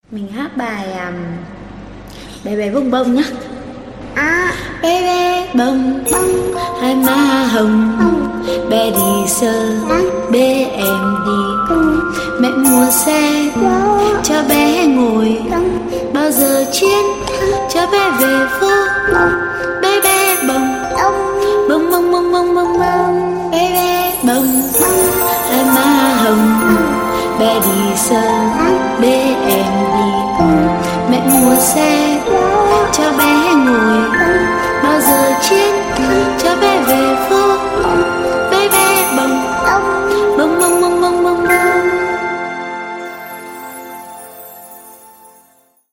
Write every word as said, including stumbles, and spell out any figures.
Mình hát bài um, bé bé bông bông nhá. À, Bé bé bông bông hai má hồng, bông bé đi sơ bế em đi, bông mẹ mua xe gió cho bé ngồi, bông bao giờ chuyến cho bé về phố. bông Bé bé bông bông bông bông bông bông bông bông, bé bé bông hai má hồng, bé đi sơ bế em đi, mẹ mua xe